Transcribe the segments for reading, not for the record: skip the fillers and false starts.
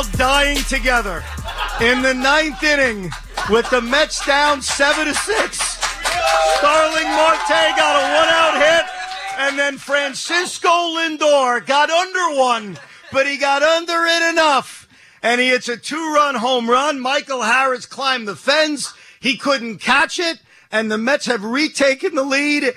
all dying together in the ninth inning with the Mets down 7-6. Starling Marte got a one-out hit, and then Francisco Lindor got under one, but he got under it enough, and he hits a two-run home run. Michael Harris climbed the fence. He couldn't catch it, and the Mets have retaken the lead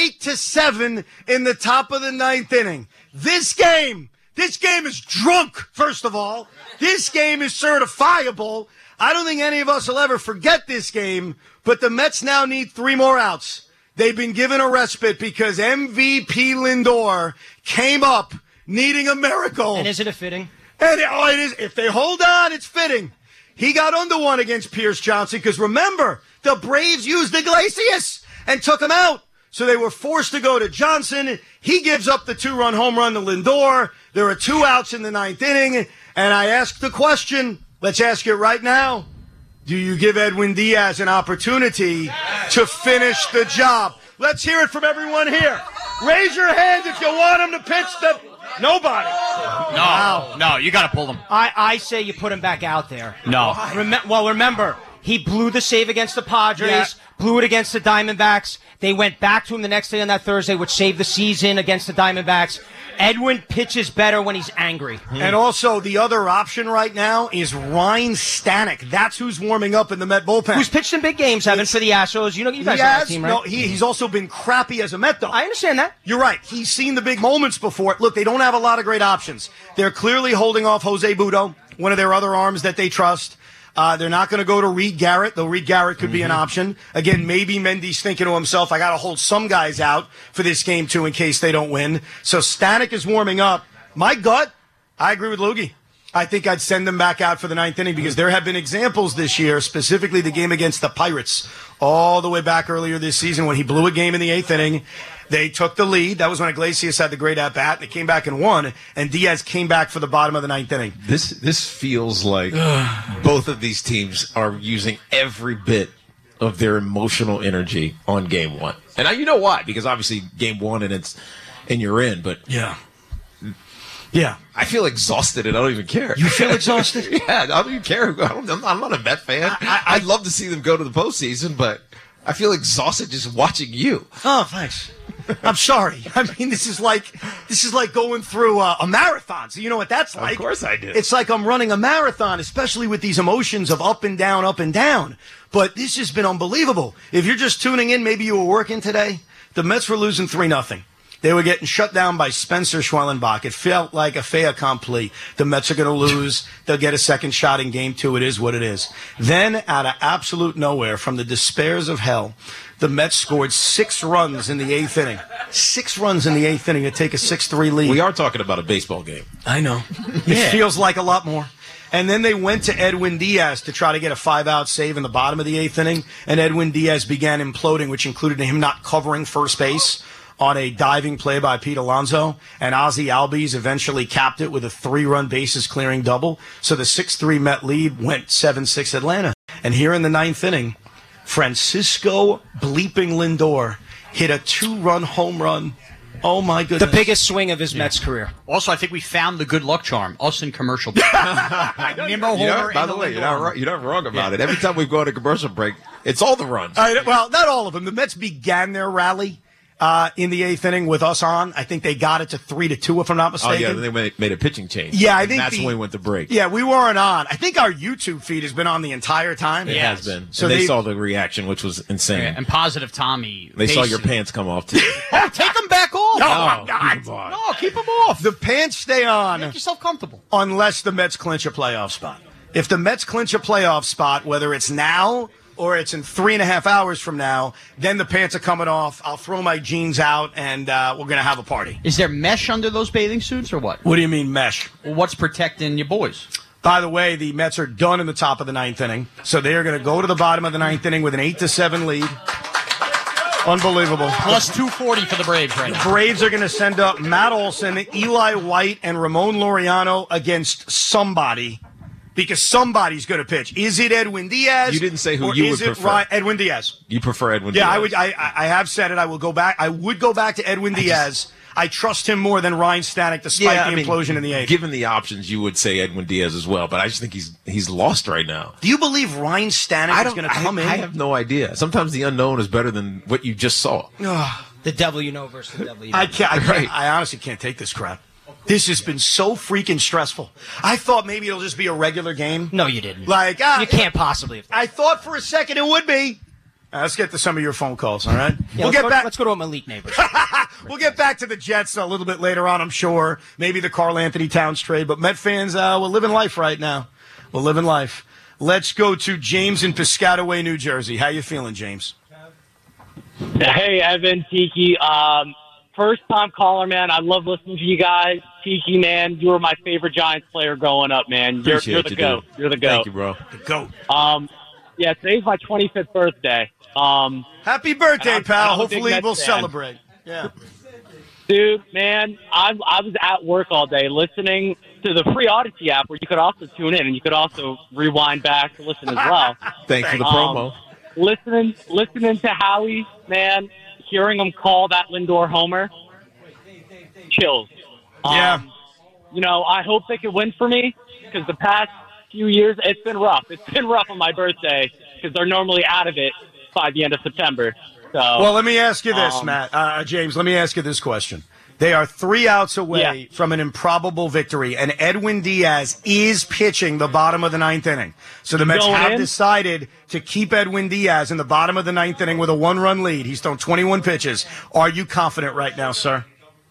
8-7 in the top of the ninth inning. This game is drunk, first of all. This game is certifiable. I don't think any of us will ever forget this game, but the Mets now need 3 more outs. They've been given a respite because MVP Lindor came up needing a miracle. And is it a fitting? And it is. If they hold on, it's fitting. He got under one against Pierce Johnson because, remember, the Braves used Iglesias and took him out. So they were forced to go to Johnson. He gives up the 2-run home run to Lindor. There are 2 outs in the ninth inning. And I asked the question, let's ask it right now. Do you give Edwin Diaz an opportunity to finish the job? Let's hear it from everyone here. Raise your hand if you want him to pitch the... Nobody. No, you got to pull him. I say you put him back out there. No. Remember, he blew the save against the Padres, blew it against the Diamondbacks. They went back to him the next day on that Thursday, which saved the season against the Diamondbacks. Edwin pitches better when he's angry. And also, the other option right now is Ryan Stanek. That's who's warming up in the Met bullpen. Who's pitched in big games, Evan, for the Astros. You guys know that team, right? No, he's also been crappy as a Met, though. I understand that. You're right. He's seen the big moments before. Look, they don't have a lot of great options. They're clearly holding off Jose Butto, one of their other arms that they trust. They're not going to go to Reed Garrett, though Reed Garrett could be an option. Again, maybe Mendy's thinking to himself, I got to hold some guys out for this game, too, in case they don't win. So Stanek is warming up. My gut, I agree with Loogie. I think I'd send them back out for the ninth inning because there have been examples this year, specifically the game against the Pirates, all the way back earlier this season when he blew a game in the eighth inning. They took the lead. That was when Iglesias had the great at-bat. They came back and won, and Diaz came back for the bottom of the ninth inning. This feels like both of these teams are using every bit of their emotional energy on game one. And you know why? Because obviously game one and you're in, but yeah. I feel exhausted and I don't even care. You feel exhausted? Yeah, I don't even care. I'm not a Met fan. I'd love to see them go to the postseason, but I feel exhausted just watching you. Oh, thanks. I'm sorry. I mean, this is like going through a marathon. So you know what that's like. Of course I do. It's like I'm running a marathon, especially with these emotions of up and down, up and down. But this has been unbelievable. If you're just tuning in, maybe you were working today. The Mets were losing 3-0. They were getting shut down by Spencer Schwellenbach. It felt like a fait accompli. The Mets are going to lose. They'll get a second shot in game 2. It is what it is. Then, out of absolute nowhere, from the despairs of hell, the Mets scored 6 runs in the 8th inning. 6 runs in the 8th inning to take a 6-3 lead. We are talking about a baseball game. I know. It feels like a lot more. And then they went to Edwin Diaz to try to get a 5-out save in the bottom of the 8th inning. And Edwin Diaz began imploding, which included him not covering first base on a diving play by Pete Alonso, and Ozzie Albies eventually capped it with a 3-run bases-clearing double. So the 6-3 Met lead went 7-6 Atlanta. And here in the 9th inning, Francisco bleeping Lindor hit a 2-run home run. Oh, my goodness. The biggest swing of his Mets career. Also, I think we found the good luck charm. Us in commercial break. By the way, you're not wrong about it. Every time we go on a commercial break, it's all the runs. Well, not all of them. The Mets began their rally in the 8th inning with us on. I think they got it to 3-2, if I'm not mistaken. Oh, yeah, they made a pitching change. Yeah, I think that's when we went to break. Yeah, we weren't on. I think our YouTube feed has been on the entire time. It has been. So they saw the reaction, which was insane. Yeah, and Positive Tommy. They saw your pants come off, too. Oh, take them back off. No, I'm not. No, keep them off. The pants stay on. Make yourself comfortable. Unless the Mets clinch a playoff spot. If the Mets clinch a playoff spot, whether it's now or it's in 3.5 hours from now, then the pants are coming off. I'll throw my jeans out, and we're going to have a party. Is there mesh under those bathing suits or what? What do you mean mesh? Well, what's protecting your boys? By the way, the Mets are done in the top of the 9th inning, so they are going to go to the bottom of the 9th inning with an 8-7 lead. Unbelievable. Plus 240 for the Braves right now. The Braves are going to send up Matt Olson, Eli White, and Ramon Laureano against somebody. Because somebody's going to pitch. Is it Edwin Diaz? You didn't say who you would prefer. Edwin Diaz. You prefer Edwin Diaz? Yeah, I have said it. I will go back. I would go back to Edwin Diaz. I trust him more than Ryan Stanek, despite the implosion in the 8th. Given the options, you would say Edwin Diaz as well, but I just think he's lost right now. Do you believe Ryan Stanek is going to come in? I have no idea. Sometimes the unknown is better than what you just saw. The devil you know versus the devil you know. I honestly can't take this crap. This has been so freaking stressful. I thought maybe it'll just be a regular game. No, you didn't. You can't possibly. I thought for a second it would be. Let's get to some of your phone calls, all right? Yeah, let's go to my elite neighbors. We'll get back to the Jets a little bit later on, I'm sure. Maybe the Karl Anthony Towns trade. But Met fans, we're living life right now. We're living life. Let's go to James in Piscataway, New Jersey. How you feeling, James? Hey, Evan, Tiki. First-time caller, man. I love listening to you guys. Tiki, man, you were my favorite Giants player growing up, man. You're the GOAT. You're the GOAT. Thank you, bro. The GOAT. Yeah, today's my 25th birthday. Happy birthday, pal. I'm a big Hopefully Mets we'll fan. celebrate. Yeah. Dude, man, I was at work all day listening to the free Odyssey app where you could also tune in and you could also rewind back to listen as well. Thanks for the promo. Listening to Howie, man, hearing him call that Lindor homer, chills. Yeah. I hope they could win for me because the past few years it's been rough. It's been rough on my birthday because they're normally out of it by the end of September. So, well, let me ask you this, James. Let me ask you this question. They are 3 outs away from an improbable victory, and Edwin Diaz is pitching the bottom of the 9th inning. So the Mets have decided to keep Edwin Diaz in the bottom of the 9th inning with a 1-run lead. He's thrown 21 pitches. Are you confident right now, sir?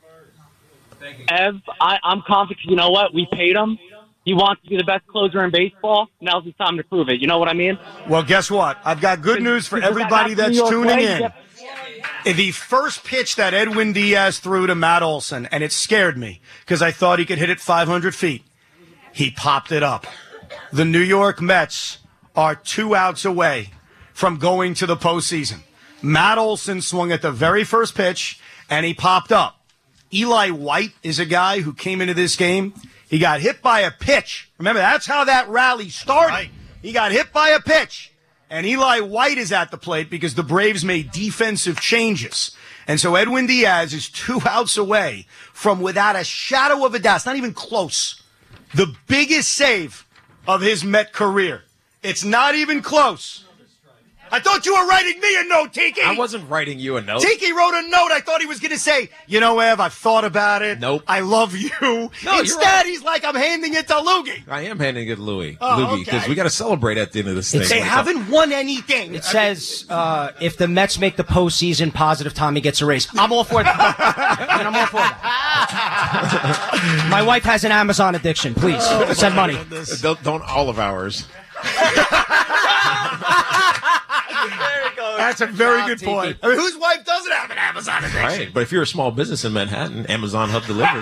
Ev, I'm confident. You know what? We paid him. He wants to be the best closer in baseball. Now's the time to prove it. You know what I mean? Well, guess what? I've got good news for everybody that's tuning in. The first pitch that Edwin Diaz threw to Matt Olson, and it scared me because I thought he could hit it 500 feet. He popped it up. The New York Mets are 2 outs away from going to the postseason. Matt Olson swung at the very first pitch, and he popped up. Eli White is a guy who came into this game. He got hit by a pitch. Remember, that's how that rally started. Right. He got hit by a pitch. And Eli White is at the plate because the Braves made defensive changes. And so Edwin Diaz is 2 outs away from, without a shadow of a doubt, it's not even close, the biggest save of his Met career. It's not even close. I thought you were writing me a note, Tiki. I wasn't writing you a note. Tiki wrote a note. I thought he was going to say, Ev, I've thought about it. Nope. I love you. No, instead, he's like, I'm handing it to Loogie. I am handing it to Louie. Oh, because we got to celebrate at the end of this thing. They haven't won anything. It says if the Mets make the postseason, positive Tommy gets a raise. I'm all for that. I'm all for that. My wife has an Amazon addiction. Please send money. Don't all of ours. That's a very good point. I mean, whose wife doesn't have an Amazon addiction? Right, but if you're a small business in Manhattan, Amazon Hub delivers.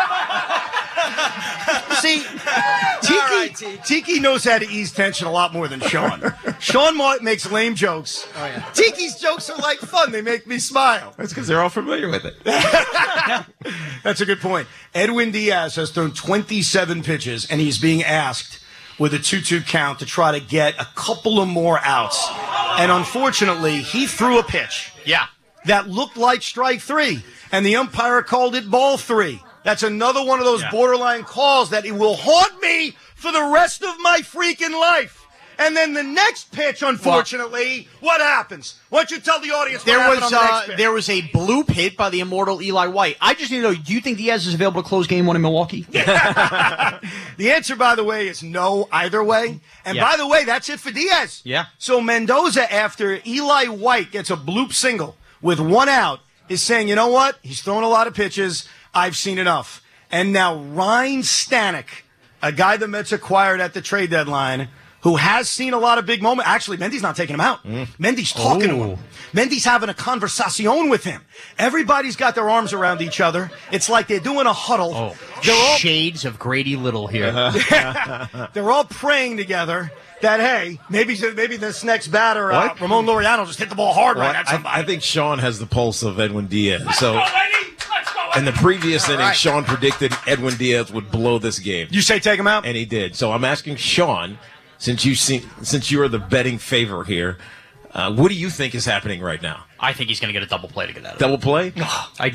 See, Tiki knows how to ease tension a lot more than Sean. Sean makes lame jokes. Oh, yeah. Tiki's jokes are like fun. They make me smile. That's because they're all familiar with it. That's a good point. Edwin Diaz has thrown 27 pitches, and he's being asked with a 2-2 count to try to get a couple of more outs. And unfortunately, he threw a pitch. Yeah. That looked like strike 3, and the umpire called it ball 3. That's another one of those borderline calls that it will haunt me for the rest of my freaking life. And then the next pitch, unfortunately, what happens? Why don't you tell the audience what happened on the next pitch? There was a bloop hit by the immortal Eli White. I just need to know, do you think Diaz is available to close game 1 in Milwaukee? The answer, by the way, is no either way. And by the way, that's it for Diaz. Yeah. So Mendoza, after Eli White gets a bloop single with 1 out, is saying, you know what? He's thrown a lot of pitches. I've seen enough. And now Ryan Stanek, a guy the Mets acquired at the trade deadline, who has seen a lot of big moments. Actually, Mendy's not taking him out. Mendy's talking to him. Mendy's having a conversación with him. Everybody's got their arms around each other. It's like they're doing a huddle. Shades of Grady Little here. They're all praying together that, hey, maybe this next batter, Ramon Laureano, just hit the ball hard right at somebody. I think Sean has the pulse of Edwin Diaz. So in the previous inning, Sean predicted Edwin Diaz would blow this game. You say take him out? And he did. So I'm asking Sean, since you are the betting favor here, what do you think is happening right now? I think he's going to get a double play to get out of it. Double play? I do.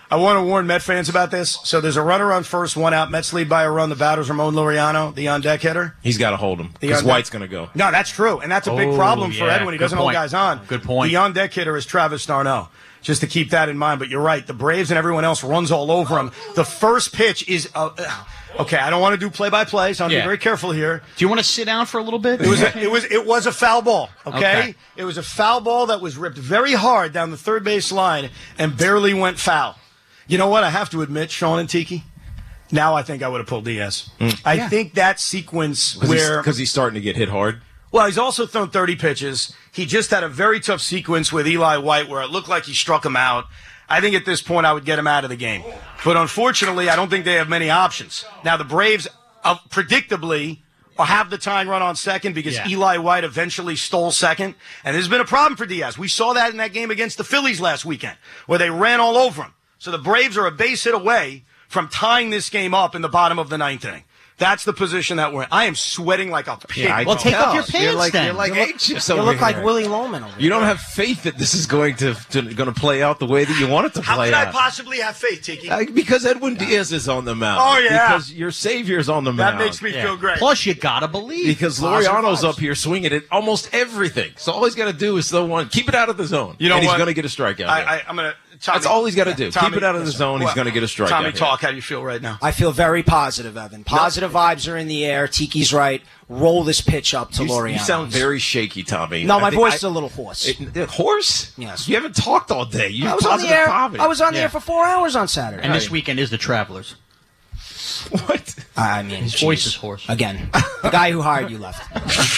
I want to warn Met fans about this. So there's a runner on first, one out. Mets lead by a run. The batter's Ramon Laureano, the on-deck hitter. He's got to hold him because White's going to go. No, that's true. And that's a big problem for Edwin. He doesn't hold guys on. Good point. The on-deck hitter is Travis d'Arnaud. Just to keep that in mind. But you're right. The Braves and everyone else runs all over him. The first pitch is okay, I don't want to do play-by-play, so I'm being very careful here. Do you want to sit down for a little bit? It was a foul ball, okay? It was a foul ball that was ripped very hard down the third base line and barely went foul. You know what? I have to admit, Sean and Tiki, now I think I would have pulled Diaz. I think that sequence because he's starting to get hit hard. Well, he's also thrown 30 pitches. He just had a very tough sequence with Eli White where it looked like he struck him out. I think at this point I would get him out of the game. But unfortunately, I don't think they have many options. Now, the Braves, predictably, have the tying run on second because Eli White eventually stole second. And there's been a problem for Diaz. We saw that in that game against the Phillies last weekend where they ran all over him. So the Braves are a base hit away from tying this game up in the bottom of the ninth inning. That's the position that we're in. I am sweating like a pig. Well, take off your pants then. You're like anxious You over look here. like Willie Loman over You don't have faith that this is going to play out the way that you want it to How play could out. I possibly have faith, Tiki? Because Edwin Diaz is on the mound. Oh, yeah. Because your savior's on the mound. That makes me feel great. Plus, you got to believe. Because Laureano's up here swinging at almost everything. So all he's got to do is keep it out of the zone. You know and what? he's going to get a strikeout. I'm going to... That's all he's got to do. Tommy, keep it out of the zone. He's going to get a strikeout. Tommy, talk. How do you feel right now? I feel very positive, Evan. Positive vibes are in the air. Tiki's right. Roll this pitch up to Laureano. You sound very shaky, Tommy. No, my voice is a little hoarse. Hoarse? Yes. You haven't talked all day. You I was on the air. I was on the air for 4 hours on Saturday. And this weekend is the Travelers. What? I mean, his voice is hoarse. Again, the guy who hired you left.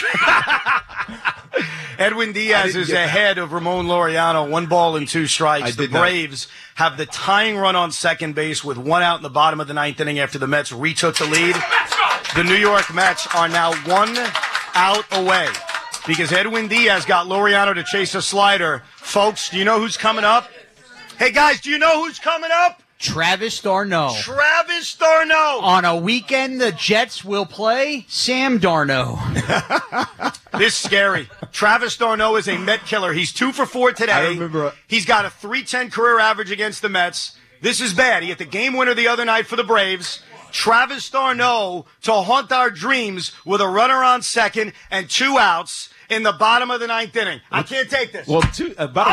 Edwin Diaz is ahead of Ramon Laureano, 1 ball and 2 strikes. The Braves have the tying run on second base with 1 out in the bottom of the ninth inning after the Mets retook the lead. The New York Mets are now 1 out away because Edwin Diaz got Laureano to chase a slider. Folks, do you know who's coming up? Hey, guys, do you know who's coming up? Travis d'Arnaud. Travis d'Arnaud. On a weekend the Jets will play Sam d'Arnaud. This is scary. Travis d'Arnaud is a Met killer. He's 2 for 4 today. I remember. He's got a .310 career average against the Mets. This is bad. He hit the game winner the other night for the Braves. Travis d'Arnaud to haunt our dreams with a runner on second and 2 outs in the bottom of the ninth inning. I can't take this. Well, about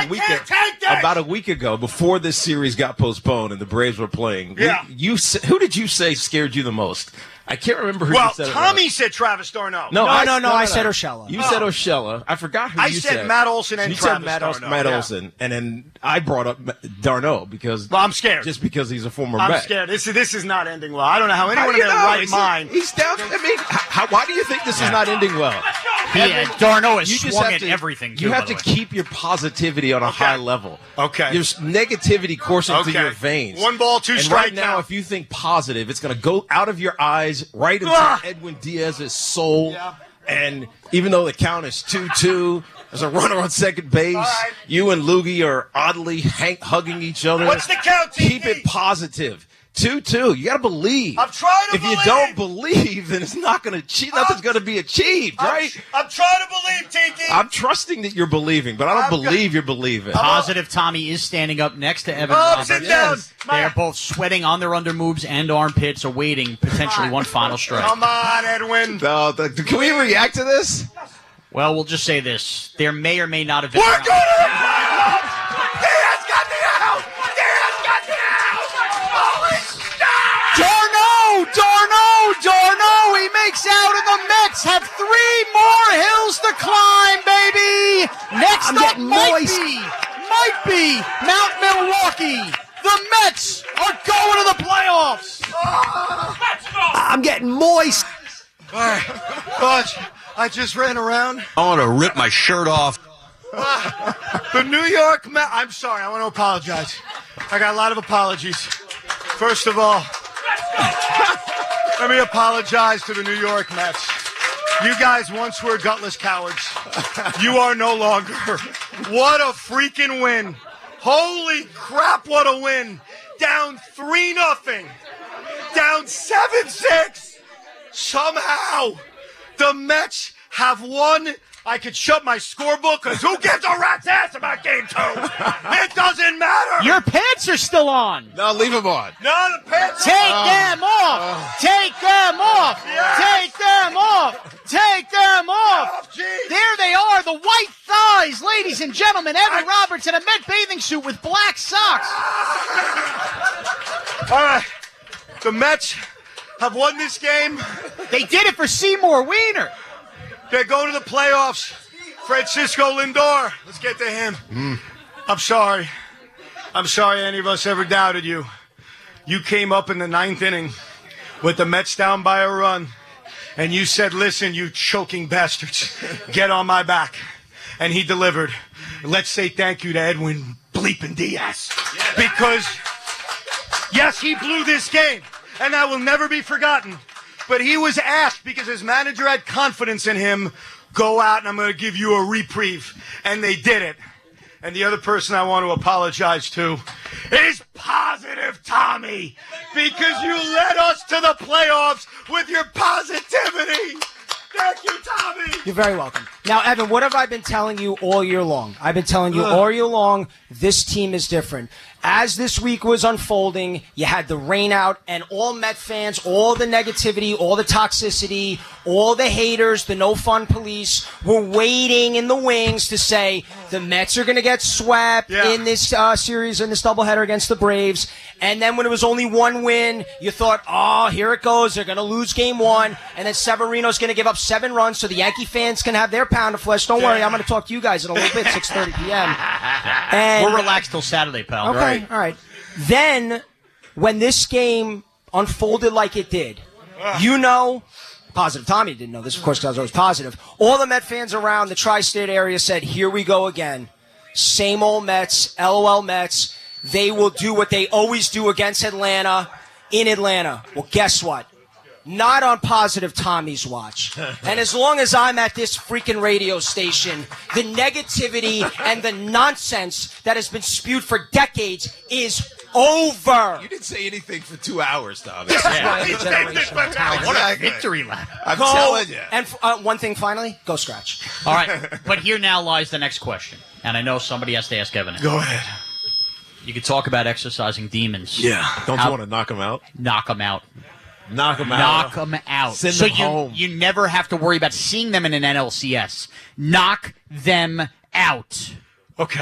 a week ago, before this series got postponed and the Braves were playing, who did you say scared you the most? I can't remember who you said. Well, Tommy said Travis d'Arnaud. No, I said Urshela. You said Urshela. I forgot who you said. I said Matt Olson and Travis d'Arnaud. Matt Olson. And then I brought up d'Arnaud because... Well, I'm scared. Just because he's a former Met. Met. I'm scared. This is not ending well. I don't know how anyone in their right mind... He's down... I mean, why do you think this is not ending well? d'Arnaud has swung at everything, too, you have to keep your positivity on a high level. Okay. There's negativity coursing through your veins. 1 ball, 2 strikes. Right now, if you think positive, it's going to go out of your eyes right into Edwin Diaz's soul. Yeah. And even though the count is 2-2, there's a runner on second base. Right. You and Loogie are oddly hugging each other. What's the count, Tiki? Keep it positive. 2-2. You got to believe. I'm trying to believe. If you don't believe, then it's not going to nothing's going to be achieved, right? I'm trying to believe, Tiki. I'm trusting that you're believing, but I don't believe you're believing. Positive Tommy is standing up next to Evan Ups Roberts. and downs. They are both sweating on their undermoves and armpits, awaiting potentially one final strike. Come on, Edwin. No, can we react to this? Well, we'll just say this. There may or may not have been... We're going to... Diaz got the out! Diaz got the out! Holy stop! d'Arnaud! He makes out, and the Mets have 3 more hills to climb, baby! Next up might be Mount Milwaukee. The Mets are going to the playoffs! I'm getting moist. All right. Coach, I just ran around. I want to rip my shirt off. The New York Mets. I'm sorry. I want to apologize. I got a lot of apologies. First of all, let me apologize to the New York Mets. You guys once were gutless cowards. You are no longer. What a freaking win. Holy crap, what a win. Down 3-0. Down 7-6. Somehow, the Mets have won I could shut my scorebook because who gives a rat's ass about game 2? It doesn't matter. Your pants are still on. No, leave them on. No, the pants. Take them off. Take them off. Yes. Take them off. Take them off. Jeez. There they are, the white thighs, ladies and gentlemen. Evan Roberts in a Met bathing suit with black socks. All right. The Mets have won this game. They did it for Seymour Wiener. They're going to the playoffs. Francisco Lindor. Let's get to him. I'm sorry. I'm sorry any of us ever doubted you. You came up in the 9th inning with the Mets down by a run, and you said, listen, you choking bastards, get on my back. And he delivered. Let's say thank you to Edwin bleeping Diaz. Because, yes, he blew this game, and that will never be forgotten. But he was asked, because his manager had confidence in him, go out and I'm going to give you a reprieve. And they did it. And the other person I want to apologize to is Positive Tommy, because you led us to the playoffs with your positivity. Thank you, Tommy. You're very welcome. Now, Evan, what have I been telling you all year long? I've been telling you all year long, this team is different. As this week was unfolding, you had the rain out, and all Met fans, all the negativity, all the toxicity, all the haters, the no-fun police were waiting in the wings to say the Mets are going to get swept in this series, in this doubleheader against the Braves. And then when it was only one win, you thought, oh, here it goes. They're going to lose game 1, and then Severino's going to give up 7 runs so the Yankee fans can have their pound of flesh. Don't worry, I'm going to talk to you guys in a little bit, 6:30 p.m. And we're relaxed till Saturday, pal. Okay, all right. Then, when this game unfolded like it did, you know, Positive Tommy didn't know this, of course, because I was always positive. All the Met fans around the tri-state area said, here we go again. Same old Mets, LOL Mets. They will do what they always do against Atlanta in Atlanta. Well, guess what? Not on Positive Tommy's watch. And as long as I'm at this freaking radio station, the negativity and the nonsense that has been spewed for decades is over. You didn't say anything for 2 hours, Tommy. This is why I'm a generational talent. What a victory lap. I'm telling you. And one thing finally, go scratch. All right, but here now lies the next question. And I know somebody has to ask Evan it. Go ahead. You could talk about exercising demons. Yeah. Don't you want to knock him out? Knock them out. Knock him out. Knock them out. Send so them home. You never have to worry about seeing them in an NLCS. Knock them out. Okay.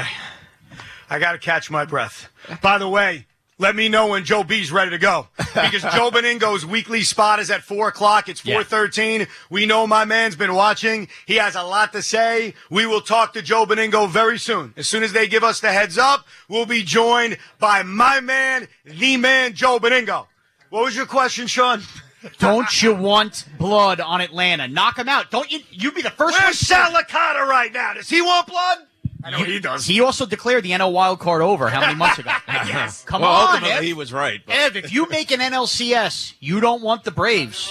I got to catch my breath. By the way, let me know when Joe B's ready to go. Because Joe Beningo's weekly spot is at 4 o'clock. It's 4:13. We know my man's been watching. He has a lot to say. We will talk to Joe Beningo very soon. As soon as they give us the heads up, we'll be joined by my man, the man, Joe Beningo. What was your question, Sean? Don't you want blood on Atlanta? Knock them out. Don't you? You'd be the first Where's Sal Licata right now? Does he want blood? I know he does. He also declared the NL wild card over how many months ago? Yes. Come Well, on, ultimately Ev. he was right. But Ev, if you make an NLCS, you don't want the Braves.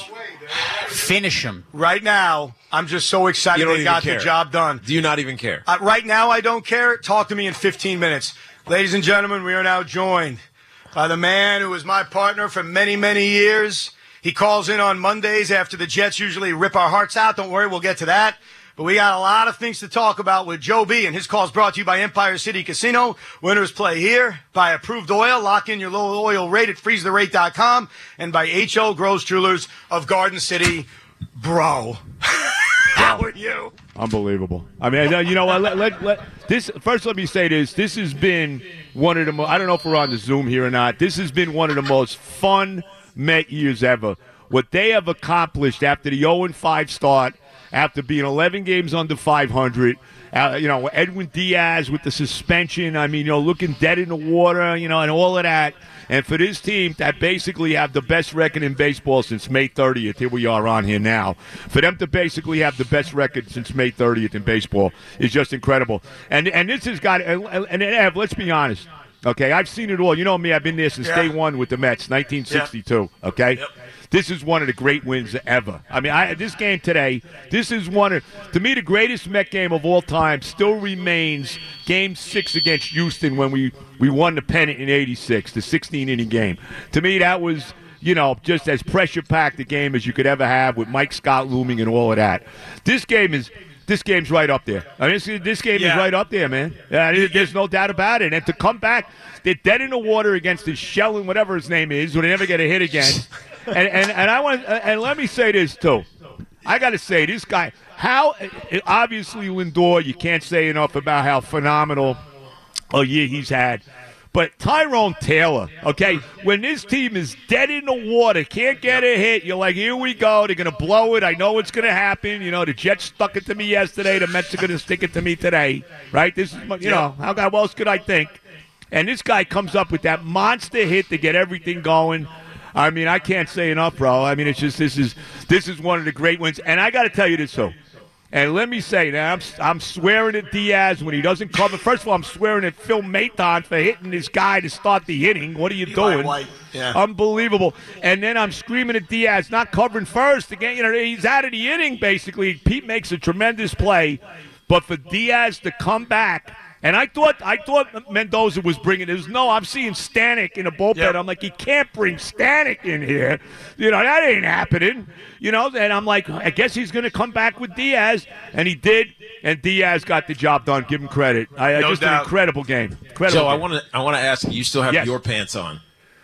Finish them. Right now, I'm just so excited You don't they even got care. the job done. Do you not even care? Right now, I don't care. Talk to me in 15 minutes. Ladies and gentlemen, we are now joined by the man who was my partner for many, many years. He calls in on Mondays after the Jets usually rip our hearts out. Don't worry, we'll get to that. But we got a lot of things to talk about with Joe B. And his call is brought to you by Empire City Casino. Winners play here. By Approved Oil. Lock in your low oil rate at freezetherate.com. And by H.O. Gross Jewelers of Garden City. Bro. How are you? Unbelievable. I mean, you know what? Let me say this. This has been one of the most, I don't know if we're on the Zoom here or not. This has been one of the most fun Met years ever. What they have accomplished after the 0-5 start, after being 11 games under 500, Edwin Diaz with the suspension, looking dead in the water, and all of that. And for this team that basically have the best record in baseball since May 30th, here we are on here now, for them to basically have the best record since May 30th in baseball is just incredible. And this has got, and Ev, let's be honest, okay, I've seen it all. You know me, I've been there since day one with the Mets, 1962, okay? Yep. This is one of the great wins ever. I mean, this game today, this is to me, the greatest Met game of all time still remains Game 6 against Houston when we won the pennant in 86, the 16-inning game. To me, that was, just as pressure-packed a game as you could ever have with Mike Scott looming and all of that. This game is this game's right up there. I mean, this game is right up there, man. There's no doubt about it. And to come back, they're dead in the water against this Shellen, whatever his name is, who they never get a hit against. and let me say this too. I got to say, this guy, obviously Lindor, you can't say enough about how phenomenal a year he's had. But Tyrone Taylor, okay, when this team is dead in the water, can't get a hit, you're like, here we go, they're going to blow it. I know it's going to happen. You know, the Jets stuck it to me yesterday. The Mets are going to stick it to me today, right? This is, how else could I think? And this guy comes up with that monster hit to get everything going. I mean, I can't say enough, bro. I mean, it's just this is one of the great wins. And I got to tell you this, though. And let me say that I'm swearing at Diaz when he doesn't cover. First of all, I'm swearing at Phil Maton for hitting this guy to start the inning. What are you doing? Yeah. Unbelievable. And then I'm screaming at Diaz, not covering first. Again, he's out of the inning, basically. Pete makes a tremendous play. But for Diaz to come back, and I thought Mendoza was bringing it. I'm seeing Stanek in the bullpen. Yep. I'm like, you can't bring Stanek in here. That ain't happening. And I'm like, I guess he's going to come back with Diaz. And he did. And Diaz got the job done. Give him credit. Just an incredible game. Joe, I want to ask you still have your pants on?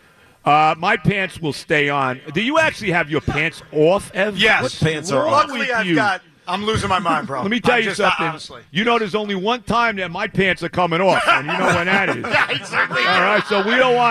My pants will stay on. Do you actually have your pants off, Ev? Yes. What pants are on? Luckily, I'm losing my mind, bro. Let me tell you something. Honestly. There's only one time that my pants are coming off, and you know when that is. All right, so we don't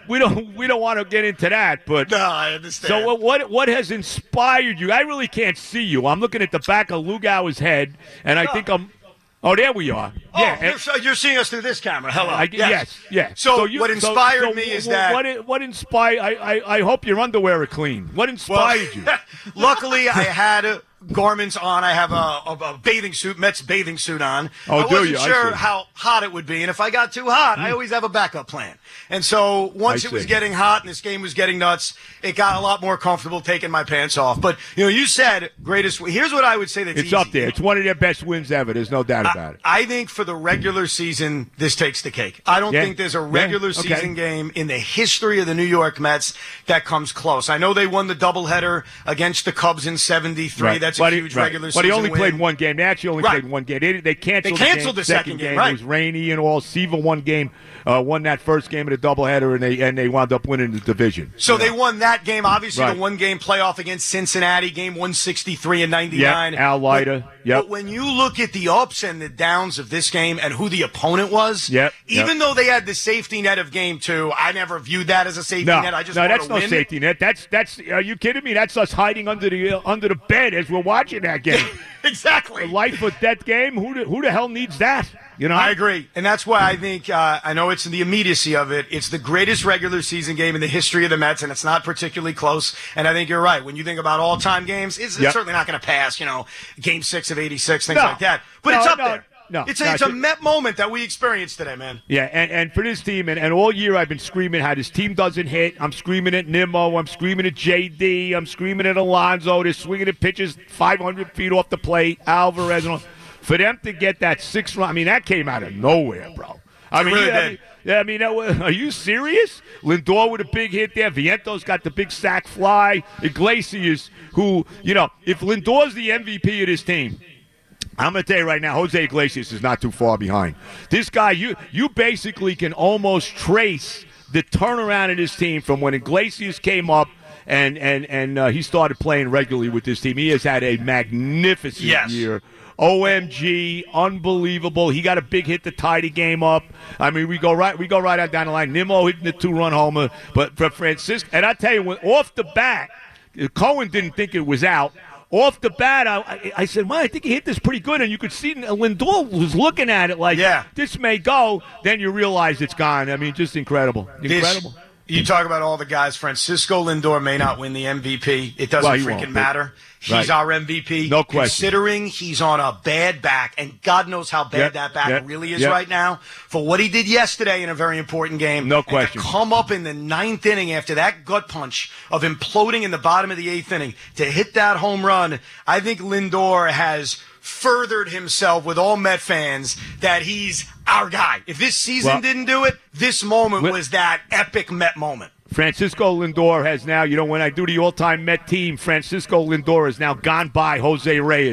want to get into that, but no, I understand. So what has inspired you? I really can't see you. I'm looking at the back of Lugauer's head, and I think I'm. Oh, there we are. Yeah, you're seeing us through this camera. Hello. Yes. So what inspired me is that. What inspired? I hope your underwear are clean. What inspired you? Luckily, I had garments on. I have a bathing suit, Mets bathing suit on. Oh, I wasn't sure how hot it would be, and if I got too hot, I always have a backup plan. And so once it was getting hot and this game was getting nuts, it got a lot more comfortable taking my pants off. But you said greatest. Here's what I would say that's it's easy. Up there. It's one of their best wins ever. There's no doubt about it. I think for the regular season, this takes the cake. I don't think there's a regular season game in the history of the New York Mets that comes close. I know they won the doubleheader against the Cubs in '73. Right. That's a huge regular season win. But he only win. played one game. They actually only played one game. They canceled the second game. Right. It was rainy and all. Siva won that first game of the doubleheader, and they wound up winning the division. So they won that game. Obviously, the one-game playoff against Cincinnati, game 163 and 99. Al Leiter. But when you look at the ups and the downs of this game and who the opponent was, even though they had the safety net of game 2, I never viewed that as a safety net. I just that's no win. Safety net. That's. Are you kidding me? That's us hiding under the bed as we're watching that game. Exactly. A life or death game. Who the hell needs that? I agree. And that's why I think, I know it's the immediacy of it. It's the greatest regular season game in the history of the Mets, and it's not particularly close. And I think you're right. When you think about all-time games, it's certainly not going to pass, Game 6 of 86, things like that. But it's up there. No, it's a Met moment that we experienced today, man. Yeah, and for this team, and all year I've been screaming how this team doesn't hit. I'm screaming at Nimmo. I'm screaming at JD. I'm screaming at Alonso. They're swinging at pitches 500 feet off the plate. Alvarez. And all. For them to get that 6-run, that came out of nowhere, bro. Are you serious? Lindor with a big hit there. Vientos got the big sac fly. Iglesias, who, if Lindor's the MVP of this team, I'm going to tell you right now, Jose Iglesias is not too far behind. This guy, you basically can almost trace the turnaround of this team from when Iglesias came up and he started playing regularly with this team. He has had a magnificent year. OMG, unbelievable. He got a big hit to tie the game up. We go right down the line. Nimmo hitting the 2-run homer. But for Francisco, and I tell you, off the bat, Cohen didn't think it was out. Off the bat, I said, I think he hit this pretty good. And you could see Lindor was looking at it like, this may go. Then you realize it's gone. Just incredible. Incredible. You talk about all the guys. Francisco Lindor may not win the MVP. It doesn't matter. He's our MVP. No question. Considering he's on a bad back, and God knows how bad that back really is right now, for what he did yesterday in a very important game. No question. To come up in the 9th inning after that gut punch of imploding in the bottom of the 8th inning to hit that home run, I think Lindor has furthered himself with all Met fans that he's our guy. If this season didn't do it, this moment was that epic Met moment. Francisco Lindor has now, when I do the all-time Met team, Francisco Lindor has now gone by Jose Reyes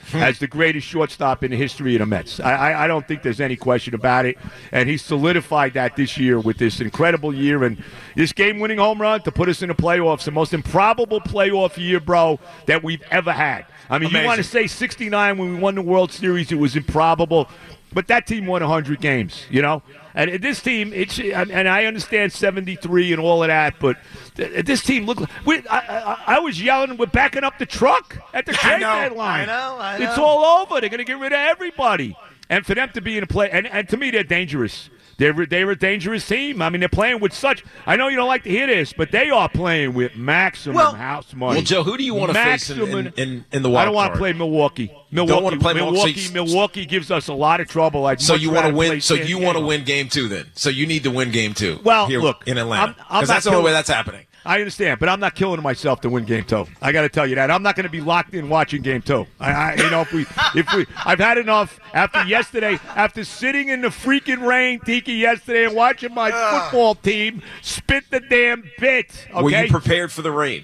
as the greatest shortstop in the history of the Mets. I don't think there's any question about it. And he solidified that this year with this incredible year and this game-winning home run to put us in the playoffs, the most improbable playoff year, bro, that we've ever had. I mean, Amazing. You want to say 69 when we won the World Series, it was improbable. But that team won 100 games, you know? And this team, and I understand 73 and all of that, but this team, look, I was yelling, we're backing up the truck at the trade deadline. I know. It's all over. They're going to get rid of everybody. And for them to be in a play, and to me, they're dangerous. They're a dangerous team. I mean, they're playing with such – I know you don't like to hear this, but they are playing with maximum house money. Well, Joe, who do you want to face in the wild card? I don't want to play Milwaukee. Don't want to play Milwaukee. Milwaukee gives us a lot of trouble. So you want to win? So you want to win Game 2 then? So you need to win Game 2. Well, here look, in Atlanta, because that's the only way that's happening. I understand, but I'm not killing myself to win Game 2. I got to tell you that. I'm not going to be locked in watching Game 2. I've had enough after yesterday, after sitting in the freaking rain, Tiki, yesterday, and watching my football team spit the damn bit. Okay? Were you prepared for the rain?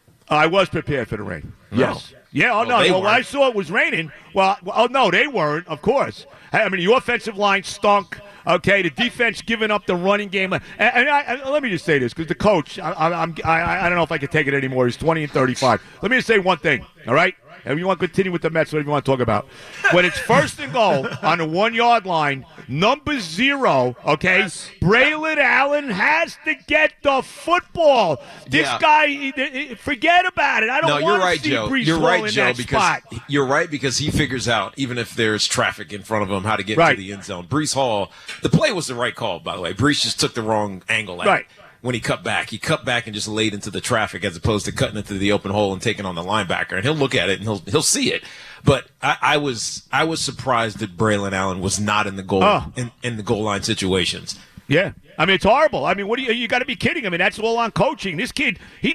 I was prepared for the rain. No. Yes. Yeah, Well, when I saw it was raining, no, they weren't, of course. I mean, the offensive line stunk. Okay, the defense giving up the running game. And let me just say this, because the coach, I don't know if I can take it anymore. He's 20-35. Let me just say one thing, all right? And you want to continue with the Mets, whatever you want to talk about. When it's first and goal on the 1-yard line, number 0, okay, yes. Braylon Allen has to get the football. This guy, forget about it. I don't want to see Brees Hall in that spot. You're right, because he figures out, even if there's traffic in front of him, how to get to the end zone. Brees Hall, the play was the right call, by the way. Brees just took the wrong angle at it. When he cut back and just laid into the traffic as opposed to cutting into the open hole and taking on the linebacker. And he'll look at it and he'll see it. But I was surprised that Braylon Allen was not in the goal in the goal line situations. Yeah. I mean, it's horrible. I mean, what you got to be kidding. I mean, that's all on coaching. This kid,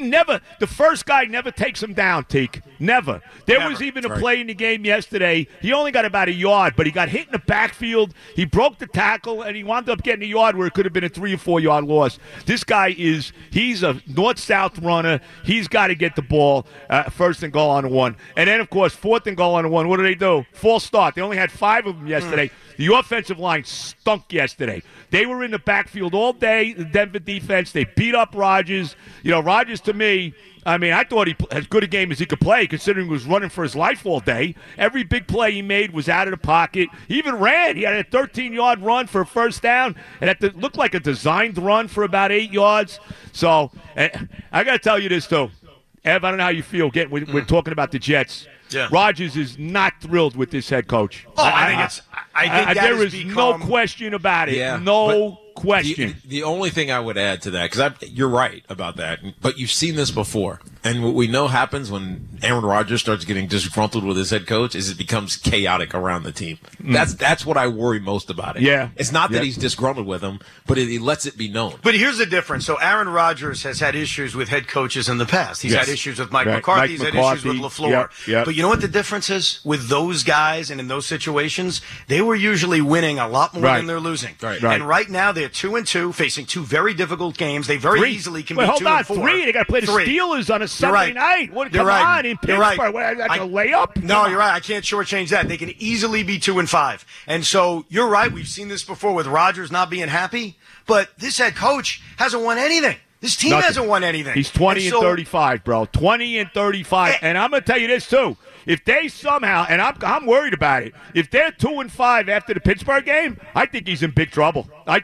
the first guy never takes him down, Teak. Never. There was even a play in the game yesterday. He only got about a yard, but he got hit in the backfield. He broke the tackle, and he wound up getting a yard where it could have been a 3 or 4 yard loss. This guy he's a north-south runner. He's got to get the ball first and goal on the 1. And then, of course, fourth and goal on the 1. What do? False start. They only had 5 of them yesterday. The offensive line stunk yesterday. They were in the backfield all day, the Denver defense. They beat up Rodgers. You know, Rodgers, to me, I mean, I thought he as good a game as he could play, considering he was running for his life all day. Every big play he made was out of the pocket. He even ran. He had a 13-yard run for a first down, and it looked like a designed run for about 8 yards. So, I got to tell you this, too. Ev, I don't know how you feel. We're talking about the Jets. Yeah. Rodgers is not thrilled with this head coach. I think there is no question about it. Yeah, no question. The only thing I would add to that, because you're right about that, but you've seen this before. And what we know happens when Aaron Rodgers starts getting disgruntled with his head coach is it becomes chaotic around the team. That's what I worry most about it. Yeah. It's not that he's disgruntled with him, but he lets it be known. But here's the difference. So Aaron Rodgers has had issues with head coaches in the past. He's had issues with Mike McCarthy. He's had issues with LaFleur. Yep. But you know what the difference is? With those guys and in those situations, they were usually winning a lot more than they're losing. Right. And right now they're 2-2, facing 2 very difficult games. They very easily can be 2-4. Hold on, 3. They got to play the Steelers on a Sunday night. Come on, in Pittsburgh. Right. That's a layup? No, you're right. I can't shortchange that. They can easily be 2-5. And so you're right. We've seen this before with Rodgers not being happy. But this head coach hasn't won anything. This team hasn't won anything. He's 20-35, bro. 20-35. And I'm going to tell you this, too. If they somehow, and I'm worried about it, if they're 2-5 after the Pittsburgh game, I think he's in big trouble. I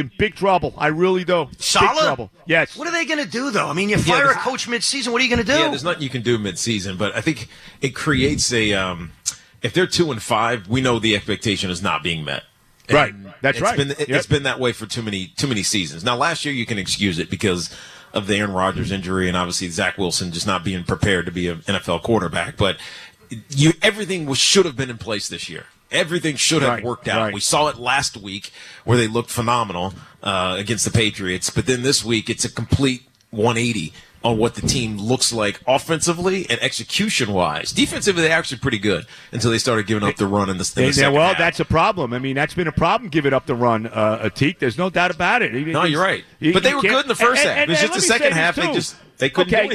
really do. Solid? Big trouble. Yes. What are they going to do, though? I mean, you fire a coach mid-season, what are you going to do? Yeah, there's nothing you can do mid-season, but I think it creates a if they're 2-5, we know the expectation is not being met. And right. That's right. It's been that way for too many seasons. Now, last year you can excuse it because of the Aaron Rodgers injury and obviously Zach Wilson just not being prepared to be an NFL quarterback, but everything should have been in place this year. Everything should have worked out. Right. We saw it last week where they looked phenomenal against the Patriots, but then this week it's a complete 180 on what the team looks like offensively and execution-wise. Defensively, they're actually pretty good until they started giving up the run in the second half. That's a problem. I mean, that's been a problem giving up the run, Teak. There's no doubt about it. No, you're right. But they were good in the first half. It was just the second half. They couldn't do anything.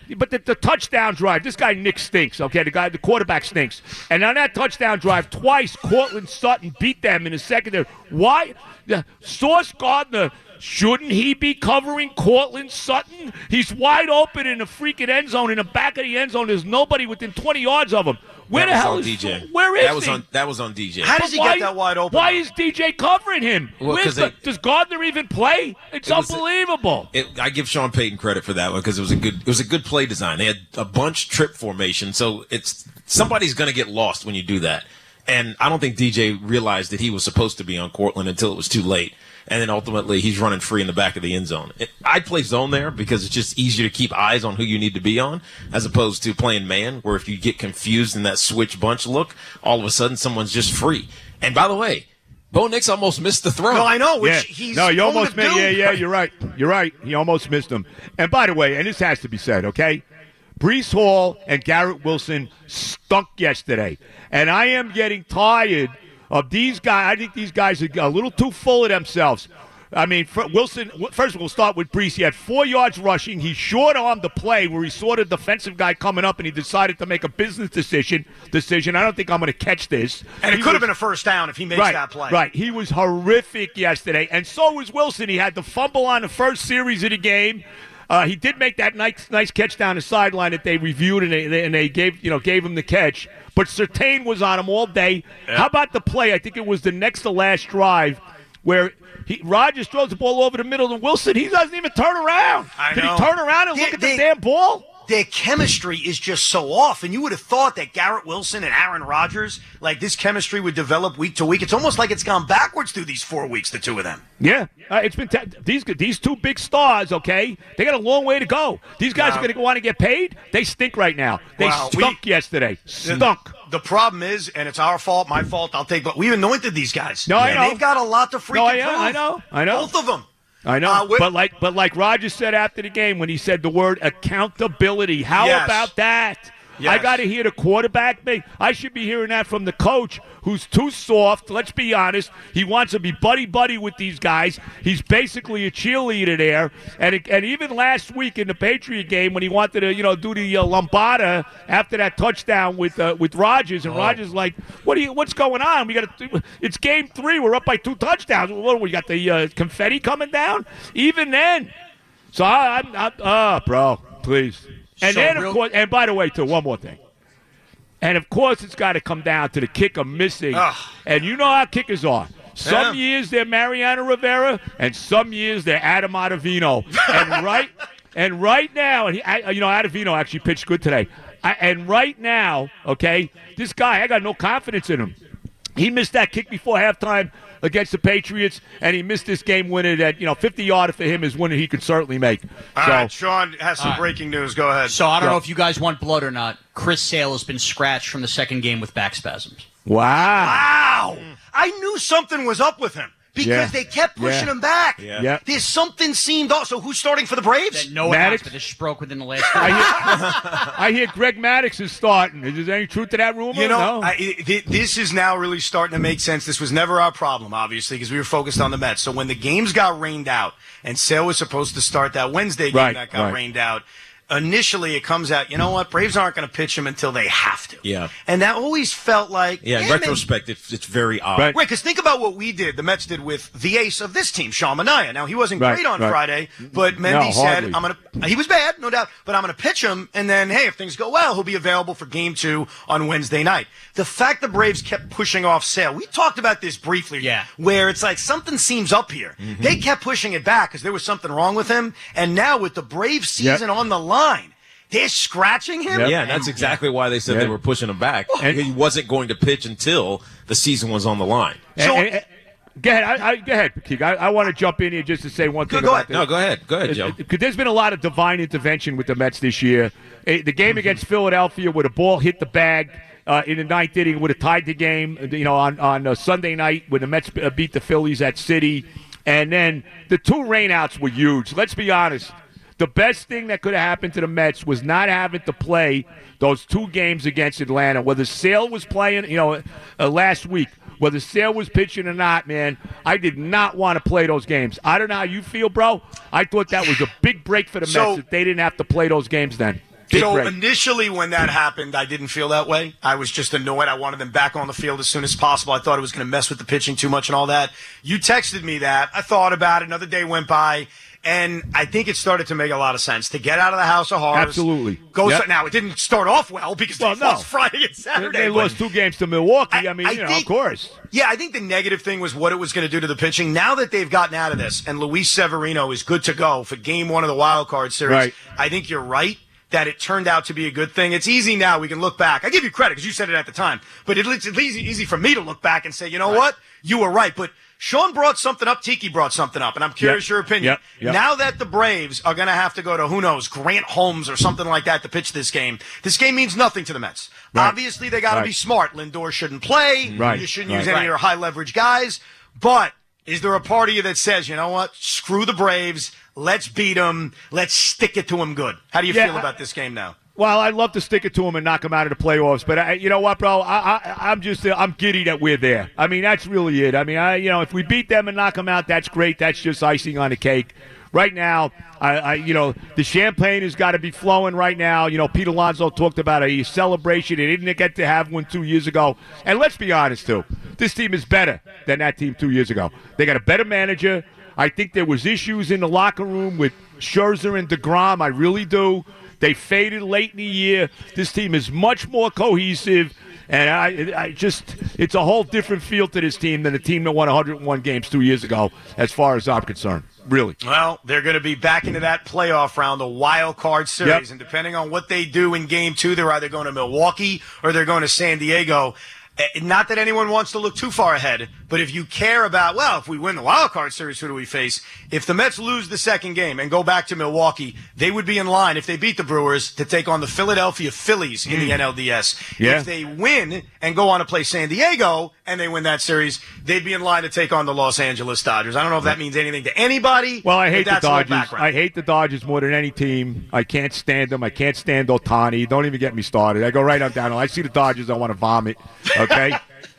But the touchdown drive, this guy Nick stinks, okay? The quarterback stinks. And on that touchdown drive, twice Cortland Sutton beat them in the secondary. Why? Sauce Gardner, shouldn't he be covering Cortland Sutton? He's wide open in the freaking end zone. In the back of the end zone, there's nobody within 20 yards of him. Where the hell is DJ? Where is he? That was on DJ. How does he get that wide open? Why is DJ covering him? Well, does Gardner even play? It's unbelievable. I give Sean Payton credit for that one because it was a good play design. They had a bunch trip formation, so somebody's going to get lost when you do that. And I don't think DJ realized that he was supposed to be on Cortland until it was too late. And then ultimately he's running free in the back of the end zone. I'd play zone there because it's just easier to keep eyes on who you need to be on as opposed to playing man, where if you get confused in that switch bunch look, all of a sudden someone's just free. And by the way, Bo Nix almost missed the throw. No, I know. You almost missed. Yeah, you're right. You're right. He almost missed him. And by the way, and this has to be said, okay? Breece Hall and Garrett Wilson stunk yesterday. And I am getting tired of these guys. I think these guys are a little too full of themselves. I mean, Wilson, first of all, we'll start with Breece. He had 4 yards rushing. He short-armed the play where he saw the defensive guy coming up, and he decided to make a business decision. I don't think I'm going to catch this. And it could have been a first down if he makes that play. Right. He was horrific yesterday, and so was Wilson. He had the fumble on the first series of the game. He did make that nice catch down the sideline that they reviewed, and they gave him the catch. But Surtain was on him all day. Yeah. How about the play? I think it was the next to last drive where Rodgers throws the ball over the middle, and Wilson, he doesn't even turn around. Did he turn around and look at the damn ball? Their chemistry is just so off, and you would have thought that Garrett Wilson and Aaron Rodgers, like this chemistry would develop week to week. It's almost like it's gone backwards through these 4 weeks, the two of them. Yeah, it's been these two big stars. Okay, they got a long way to go. These guys are going to want to get paid. They stink right now. They stunk yesterday. Stunk. The problem is, and it's our fault, my fault. I'll take, but we anointed these guys. No, I know. They've got a lot to freaking prove. I know. Both of them. I know, but like Rodgers said after the game when he said the word accountability, how about that? Yes. I got to hear the quarterback. I should be hearing that from the coach, who's too soft. Let's be honest. He wants to be buddy-buddy with these guys. He's basically a cheerleader there. And even last week in the Patriot game when he wanted to, do the lambada after that touchdown with Rodgers, and Rodgers like, what's going on? It's game 3. We're up by 2 touchdowns. What, we got the confetti coming down? Even then. So bro, please. And then, of course, and by the way, too, one more thing. And, of course, it's got to come down to the kicker missing. And you know how kickers are. Some years they're Mariano Rivera, and some years they're Adam Ottavino. and right now, Ottavino actually pitched good today. And right now, okay, this guy, I got no confidence in him. He missed that kick before halftime against the Patriots, and he missed this game winner that, 50-yarder for him is winner he could certainly make. All right, Sean has some breaking news. Go ahead. So I don't know if you guys want blood or not. Chris Sale has been scratched from the second game with back spasms. Wow. I knew something was up with him. Because they kept pushing him back. Yeah. There's something seemed off. So who's starting for the Braves? No announcement. This broke within the last I hear Greg Maddux is starting. Is there any truth to that rumor? No. This is now really starting to make sense. This was never our problem, obviously, because we were focused on the Mets. So when the games got rained out, and Sale was supposed to start that Wednesday game that got rained out, initially it comes out, you know what, Braves aren't going to pitch him until they have to. Yeah. And that always felt like... Yeah, in retrospect, it's very odd. Right, because think about what we did, the Mets did with the ace of this team, Sean Manaea. Now, he wasn't great on Friday, but Mendy said, he was bad, no doubt, but I'm going to pitch him, and then, hey, if things go well, he'll be available for Game 2 on Wednesday night. The fact the Braves kept pushing off Sale, we talked about this briefly, where it's like something seems up here. Mm-hmm. They kept pushing it back because there was something wrong with him, and now with the Braves season on the line, they're scratching him? Yeah, that's exactly why they said they were pushing him back. And he wasn't going to pitch until the season was on the line. So, go ahead, Keek. I want to jump in here just to say one thing about this. No, go ahead. Go ahead, Joe. There's been a lot of divine intervention with the Mets this year. The game against Philadelphia where the ball hit the bag in the ninth inning would have tied the game, on Sunday night when the Mets beat the Phillies at City. And then the 2 rainouts were huge. Let's be honest. The best thing that could have happened to the Mets was not having to play those 2 games against Atlanta. Whether Sale was playing, last week, whether Sale was pitching or not, man, I did not want to play those games. I don't know how you feel, bro. I thought that was a big break for the Mets that they didn't have to play those games then. So initially when that happened, I didn't feel that way. I was just annoyed. I wanted them back on the field as soon as possible. I thought it was going to mess with the pitching too much and all that. You texted me that. I thought about it. Another day went by. And I think it started to make a lot of sense to get out of the house of horrors. Absolutely. Now, it didn't start off well because they lost Friday and Saturday. They lost 2 games to Milwaukee. I think, of course. Yeah, I think the negative thing was what it was going to do to the pitching. Now that they've gotten out of this and Luis Severino is good to go for game 1 of the wild card series, right. I think you're right that it turned out to be a good thing. It's easy now. We can look back. I give you credit because you said it at the time. But it's easy for me to look back and say, you know what? You were right. But Sean brought something up. Tiki brought something up, and I'm curious your opinion. Yep. Now that the Braves are going to have to go to, who knows, Grant Holmes or something like that to pitch this game means nothing to the Mets. Right. Obviously, they got to be smart. Lindor shouldn't play. Right. You shouldn't use any of your high-leverage guys. But is there a part of you that says, you know what, screw the Braves, let's beat them, let's stick it to them good? How do you feel about this game now? Well, I'd love to stick it to them and knock them out of the playoffs, but you know what, bro? I'm giddy that we're there. I mean, that's really it. I mean, if we beat them and knock them out, that's great. That's just icing on the cake. Right now, the champagne has got to be flowing right now. You know, Pete Alonso talked about a celebration. They didn't get to have one 2 years ago. And let's be honest, too. This team is better than that team 2 years ago. They got a better manager. I think there was issues in the locker room with Scherzer and DeGrom. I really do. They faded late in the year. This team is much more cohesive, and it's a whole different feel to this team than the team that won 101 games 2 years ago, as far as I'm concerned. Really. Well, they're going to be back into that playoff round, the wild card series, and depending on what they do in Game 2, they're either going to Milwaukee or they're going to San Diego. Not that anyone wants to look too far ahead, but if you care about, if we win the wild card series, who do we face? If the Mets lose the second game and go back to Milwaukee, they would be in line, if they beat the Brewers, to take on the Philadelphia Phillies in the NLDS. Yeah. If they win and go on to play San Diego and they win that series, they'd be in line to take on the Los Angeles Dodgers. I don't know if that means anything to anybody. Well, I hate the Dodgers. I hate the Dodgers more than any team. I can't stand them. I can't stand Ohtani. Don't even get me started. I go right on down. I see the Dodgers, I want to vomit. Okay?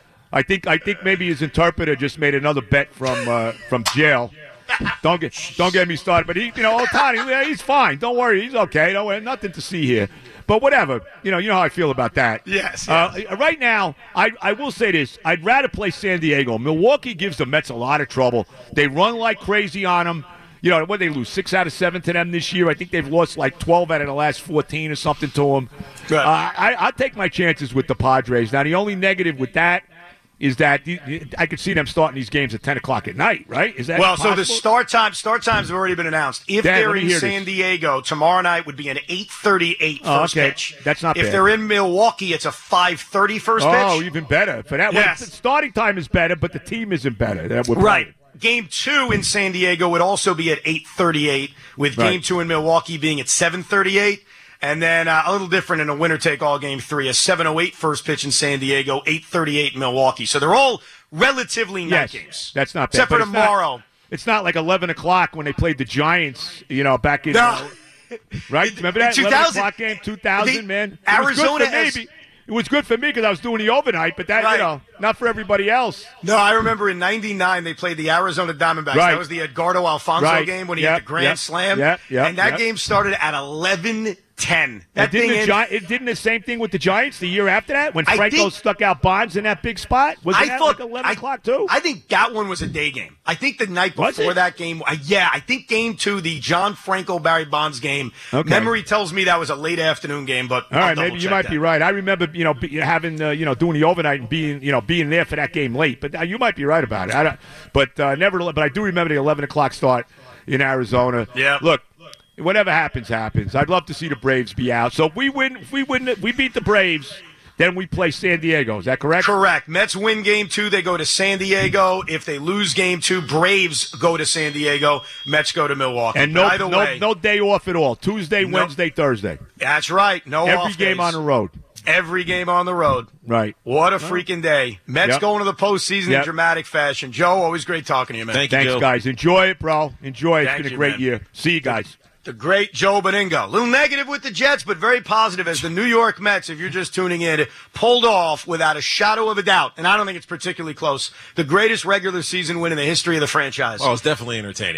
I think maybe his interpreter just made another bet from jail. Don't get me started. But Ohtani, he's fine. Don't worry, he's okay. Don't worry, nothing to see here. But whatever, you know how I feel about that. Yes. Right now, I will say this: I'd rather play San Diego. Milwaukee gives the Mets a lot of trouble. They run like crazy on them. You know, what they lose 6 out of 7 to them this year. I think they've lost like 12 out of the last 14 or something to them. I'll take my chances with the Padres. Now, the only negative with that is that I could see them starting these games at 10 o'clock at night, right? Is that possible? So the start times have already been announced. If they're in San Diego, tomorrow night would be an 8:38 first pitch. That's not bad. If they're in Milwaukee, it's a 5:30 first pitch. Oh, even better. For that, yes. The starting time is better, but the team isn't better. Right. Game 2 in San Diego would also be at 8:38, with Game 2 in Milwaukee being at 7:38. And then a little different in a winner-take-all Game 3, a 7:08 first pitch in San Diego, 8:38 in Milwaukee. So they're all relatively night games. That's not bad. Except for tomorrow. It's not like 11 o'clock when they played the Giants, back in right? Remember that 11 o'clock game, 2000, man? Arizona It was good for me because I was doing the overnight, but that, not for everybody else. No, I remember in '99 they played the Arizona Diamondbacks. Right. That was the Edgardo Alfonso game when he had the grand slam. And that game started at 11:10. Didn't the same thing with the Giants the year after that when Franco stuck out Bonds in that big spot? Was that like 11 o'clock too? I think that one was a day game. I think the night before that game, I think Game 2, the John Franco Barry Bonds game. Okay. Memory tells me that was a late afternoon game, but all right, maybe you might be right. I remember having doing the overnight and being there for that game late, but you might be right about it. But I do remember the 11 o'clock start in Arizona. Yeah. Look. Whatever happens, happens. I'd love to see the Braves be out. So if we beat the Braves, then we play San Diego. Is that correct? Correct. Mets win Game 2, they go to San Diego. If they lose Game 2, Braves go to San Diego. Mets go to Milwaukee. And no day off at all. Tuesday, Wednesday, Thursday. That's right. No off Every game on the road. Every game on the road. Right. What a freaking day. Mets going to the postseason in dramatic fashion. Joe, always great talking to you, man. Thanks, guys. Enjoy it, bro. Enjoy it. It's been a great year. See you guys. The great Joe Beningo. A little negative with the Jets, but very positive as the New York Mets, if you're just tuning in, pulled off without a shadow of a doubt, and I don't think it's particularly close, the greatest regular season win in the history of the franchise. Oh, it's definitely entertaining.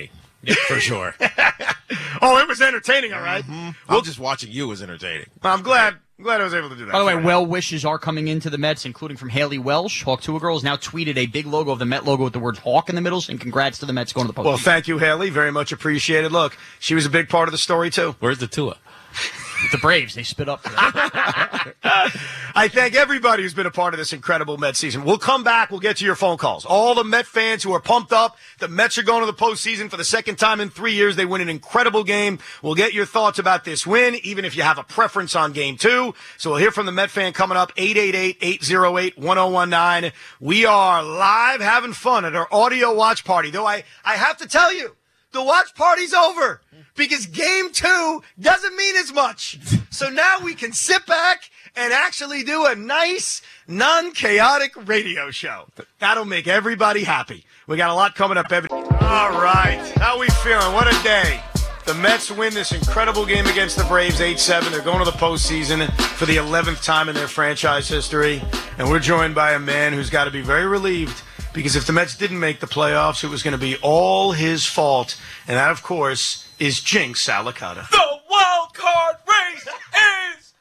Yeah, for sure. Oh, it was entertaining, all right. Well, just watching you was entertaining. I'm glad I was able to do that. By the way, well wishes are coming into the Mets, including from Haley Welsh. Hawk Tua Girl has now tweeted a big logo of the Met logo with the words Hawk in the middle, and congrats to the Mets going to the postseason. Well, thank you, Haley. Very much appreciated. Look, she was a big part of the story, too. Where's the Tua? The Braves, they spit up for that. I thank everybody who's been a part of this incredible Mets season. We'll come back. We'll get to your phone calls. All the Met fans who are pumped up. The Mets are going to the postseason for the second time in 3 years. They win an incredible game. We'll get your thoughts about this win, even if you have a preference on Game 2. So we'll hear from the Met fan coming up, 888-808-1019. We are live having fun at our audio watch party. Though I have to tell you, the watch party's over because Game 2 doesn't mean as much. So now we can sit back and actually do a nice, non-chaotic radio show. That'll make everybody happy. We got a lot coming up. All right. How we feeling? What a day. The Mets win this incredible game against the Braves 8-7. They're going to the postseason for the 11th time in their franchise history. And we're joined by a man who's got to be very relieved because if the Mets didn't make the playoffs, it was going to be all his fault. And that, of course, is Jinx Alicata. The wild card race is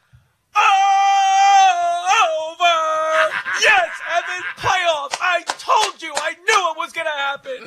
over! Yes, Evan, playoffs! I told you! I knew it was going to happen!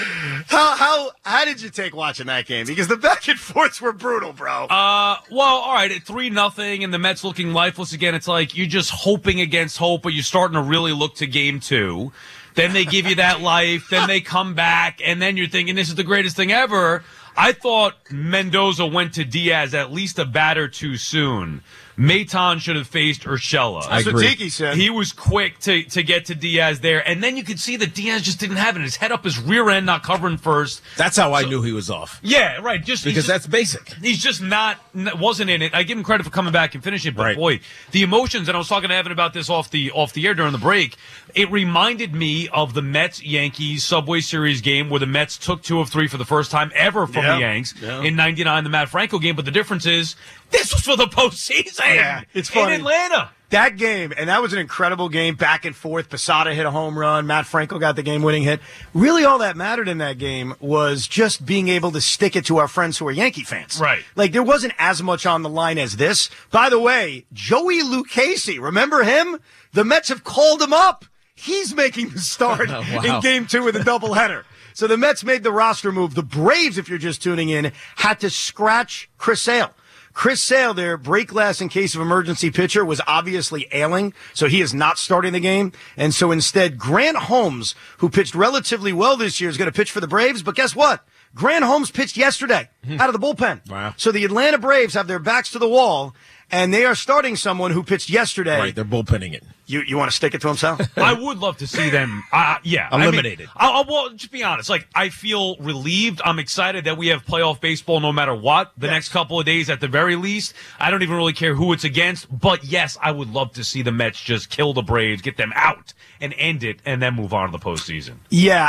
How did you take watching that game? Because the back and forths were brutal, bro. Well, all right, at 3-0 and the Mets looking lifeless again, it's like you're just hoping against hope, but you're starting to really look to Game 2. Then they give you that life, then they come back, and then you're thinking this is the greatest thing ever. I thought Mendoza went to Diaz at least a batter too soon. Maton should have faced Urshela. That's what Tiki said. He was quick to get to Diaz there, and then you could see that Diaz just didn't have it. His head up his rear end, not covering first. That's how I knew he was off. Yeah, right. Because that's basic. He's just wasn't in it. I give him credit for coming back and finishing it, but boy, the emotions, and I was talking to Evan about this off the air during the break, it reminded me of the Mets-Yankees Subway Series game where the Mets took 2 of 3 for the first time ever from the Yanks in '99, the Matt Franco game, but the difference is this was for the postseason. Yeah, it's funny. In Atlanta. That game, and that was an incredible game, back and forth. Posada hit a home run. Matt Franco got the game-winning hit. Really all that mattered in that game was just being able to stick it to our friends who are Yankee fans. Right. Like, there wasn't as much on the line as this. By the way, Joey Lucchesi, remember him? The Mets have called him up. He's making the start in Game 2 with a doubleheader. So the Mets made the roster move. The Braves, if you're just tuning in, had to scratch Chris Sale. Chris Sale, their break glass in case of emergency pitcher, was obviously ailing, so he is not starting the game. And so instead, Grant Holmes, who pitched relatively well this year, is going to pitch for the Braves. But guess what? Grant Holmes pitched yesterday out of the bullpen. Wow. So the Atlanta Braves have their backs to the wall, and they are starting someone who pitched yesterday. Right, they're bullpenning it. You want to stick it to him, Sal? I would love to see them, eliminated. Well, just be honest. Like, I feel relieved. I'm excited that we have playoff baseball no matter what. The next couple of days, at the very least. I don't even really care who it's against. But yes, I would love to see the Mets just kill the Braves, get them out, and end it, and then move on to the postseason. Yeah,